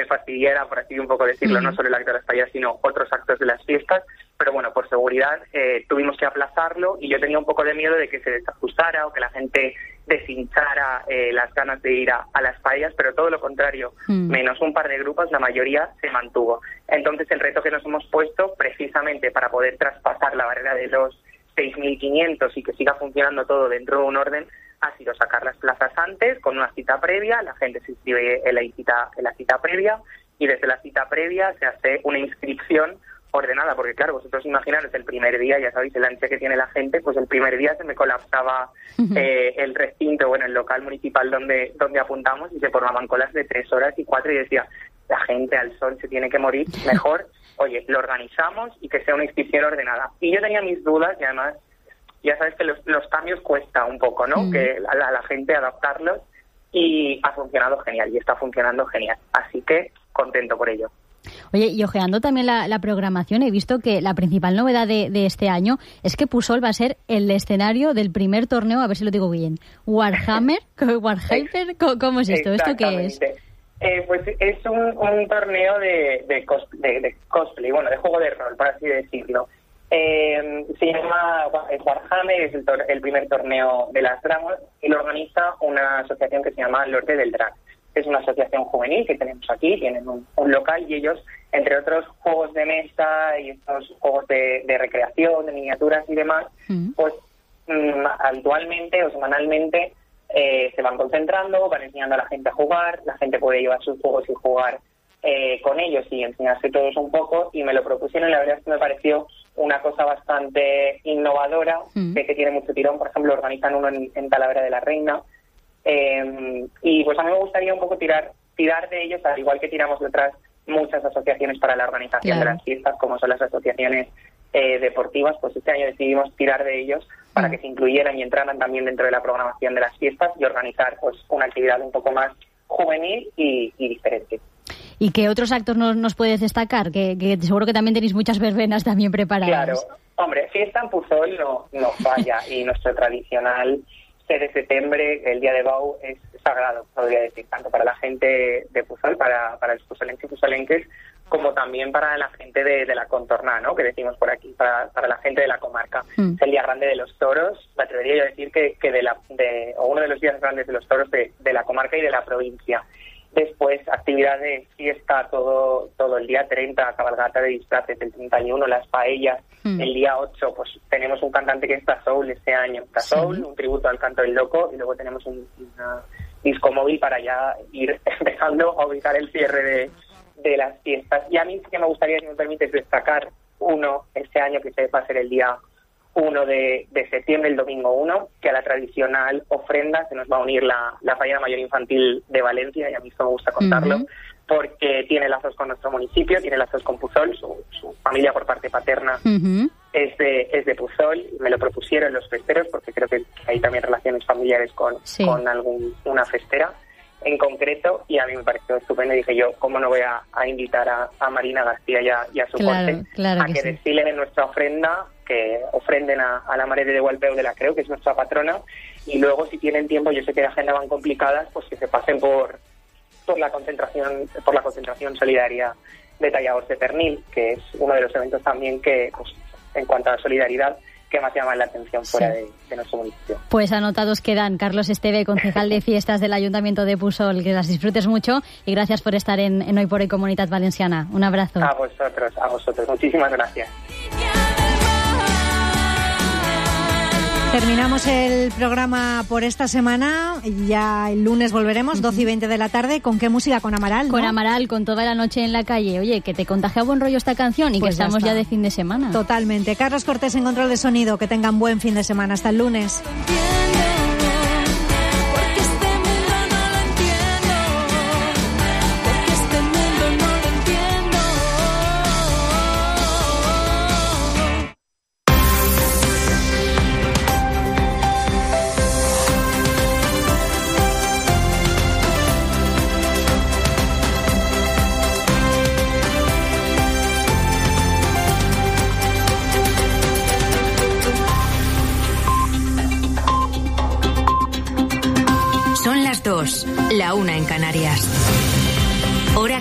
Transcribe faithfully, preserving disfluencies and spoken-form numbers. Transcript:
me fastidiara, por así un poco decirlo, mm. no solo el acto de las paellas, sino otros actos de las fiestas, pero bueno, por seguridad eh, tuvimos que aplazarlo y yo tenía un poco de miedo de que se desajustara o que la gente deshinchara eh, las ganas de ir a, a las paellas, pero todo lo contrario, mm. menos un par de grupos, la mayoría se mantuvo. Entonces el reto que nos hemos puesto, precisamente para poder traspasar la barrera de los seis mil quinientos y que siga funcionando todo dentro de un orden, ha sido sacar las plazas antes, con una cita previa, la gente se inscribe en la cita, en la cita previa, y desde la cita previa se hace una inscripción ordenada, porque claro, vosotros imaginaros el primer día, ya sabéis el ansia que tiene la gente, pues el primer día se me colapsaba uh-huh. eh, el recinto, bueno, el local municipal donde donde apuntamos, y se formaban colas de tres horas y cuatro, y decía, la gente al sol se tiene que morir, mejor, oye, lo organizamos y que sea una inscripción ordenada. Y yo tenía mis dudas, y además, ya sabes que los, los cambios cuesta un poco, ¿no? Mm. Que a la, a la gente adaptarlos, y ha funcionado genial, y está funcionando genial. Así que contento por ello. Oye, y ojeando también la, la programación, he visto que la principal novedad de, de este año es que Pusol va a ser el escenario del primer torneo, a ver si lo digo bien, Warhammer, Warhammer, ¿cómo es esto? ¿Esto qué es? Eh, pues es un, un torneo de, de, cos, de, de cosplay, bueno, de juego de rol, por así decirlo. Eh, se llama Warhammer, es el, tor- el primer torneo de las Dragons, y lo organiza una asociación que se llama Lorde del Drag. Es una asociación juvenil que tenemos aquí, tienen un, un local, y ellos, entre otros juegos de mesa y estos juegos de, de recreación, de miniaturas y demás, mm. pues mm, habitualmente o semanalmente eh, se van concentrando, van enseñando a la gente a jugar, la gente puede llevar sus juegos y jugar eh, con ellos y enseñarse todos un poco, y me lo propusieron y la verdad es que me pareció una cosa bastante innovadora, mm. que, que tiene mucho tirón. Por ejemplo, organizan uno en, en Talavera de la Reina, eh, y pues a mí me gustaría un poco tirar tirar de ellos, al igual que tiramos de otras muchas asociaciones para la organización claro. de las fiestas, como son las asociaciones eh, deportivas, pues este año decidimos tirar de ellos para mm. que se incluyeran y entraran también dentro de la programación de las fiestas y organizar pues una actividad un poco más juvenil y, y diferente. ¿Y qué otros actos nos, nos puedes destacar? Que, que seguro que también tenéis muchas verbenas también preparadas. Claro, hombre, fiesta en Pusol no, no falla, y nuestro tradicional seis de septiembre, el día de Bau, es sagrado, podría decir, tanto para la gente de Pusol, para, para los pusolenses y pusolenques, como también para la gente de, de la contorna, ¿no?, que decimos por aquí, para, para la gente de la comarca. Mm. Es el día grande de los toros, me atrevería yo a decir que, que de la, de, o uno de los días grandes de los toros de, de la comarca y de la provincia. Después, actividades, fiesta todo todo el día treinta, cabalgata de disfraces el treinta y uno, las paellas. Mm. El día ocho, pues tenemos un cantante que es Tasoul este año. Tasoul, sí. un tributo al canto del loco, y luego tenemos un una disco móvil para ya ir empezando a ubicar el cierre de, de las fiestas. Y a mí sí que me gustaría, si me permites, destacar uno este año, que va a ser el día uno de, de septiembre, el domingo uno, que a la tradicional ofrenda se nos va a unir la, la Fallera Mayor Infantil de Valencia, y a mí esto me gusta contarlo, uh-huh. porque tiene lazos con nuestro municipio, tiene lazos con Pusol, su, su familia por parte paterna uh-huh. es de es de Pusol, y me lo propusieron los festeros, porque creo que hay también relaciones familiares con, sí. con algún, una festera en concreto, y a mí me pareció estupendo, y dije yo, ¿cómo no voy a, a invitar a, a Marina García y a, y a su claro, corte claro a que, que sí. desfilen en nuestra ofrenda, que ofrenden a, a la Mare de Gualpeu de la Creu, que es nuestra patrona, y luego, si tienen tiempo, yo sé que la agenda van complicadas, pues que se pasen por por la concentración por la concentración solidaria de Talladors de Pernil, que es uno de los eventos también que, pues, en cuanto a solidaridad, que más llaman la atención fuera sí. de, de nuestro municipio. Pues anotados quedan. Carlos Esteve, concejal de fiestas del Ayuntamiento de Pusol, que las disfrutes mucho, y gracias por estar en, en Hoy por Hoy Comunitat Valenciana. Un abrazo. A vosotros, a vosotros. Muchísimas gracias. Terminamos el programa por esta semana. Ya el lunes volveremos, uh-huh. doce y veinte de la tarde. ¿Con qué música? Con Amaral, ¿no? Con Amaral, con Toda la noche en la calle. Oye, que te contagia buen rollo esta canción, y pues que ya estamos ya de fin de semana. Totalmente. Carlos Cortés en control de sonido. Que tengan buen fin de semana. Hasta el lunes. La una en Canarias. Hora